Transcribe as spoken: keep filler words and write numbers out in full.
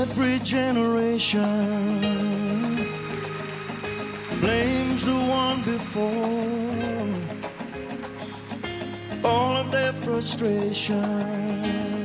Every generation blames the one before all of their frustration.